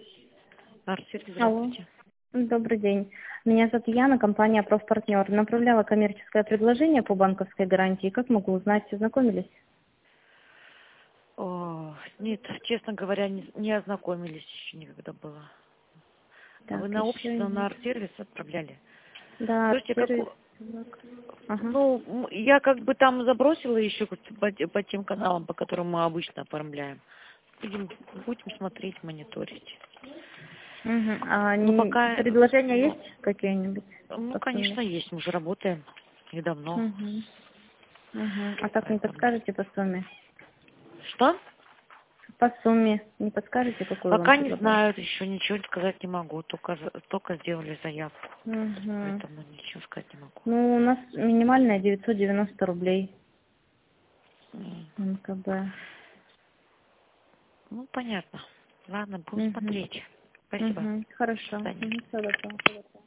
Арт-сервис, Алло. здравствуйте. Добрый день. Меня зовут Яна, компания «Профпартнер». Направляла коммерческое предложение по банковской гарантии. Как могу узнать, ознакомились? О, нет, честно говоря, не ознакомились еще никогда было. А вы Так, на еще общество, на нет. арт-сервис отправляли? Да, Слушайте, сервис. Ага. ну, я как бы там забросила еще по тем каналам, по которым мы обычно оформляем. Будем смотреть, мониторить. Угу. Ну, пока, Предложения ну, есть какие-нибудь ну, по сумме? конечно, есть, мы уже работаем недавно. Угу. Угу. А так не Поэтому. подскажете по сумме? Что? По сумме не подскажете, какую вам Пока не предлагают? знаю, еще ничего сказать не могу, только сделали заявку, Угу. поэтому ничего сказать не могу. Ну, у нас минимальная 990 рублей. М. МКБ. Ну, понятно. Ладно, будем Угу. смотреть. Спасибо. Угу. До Хорошо. свидания. Угу. Всё, добро.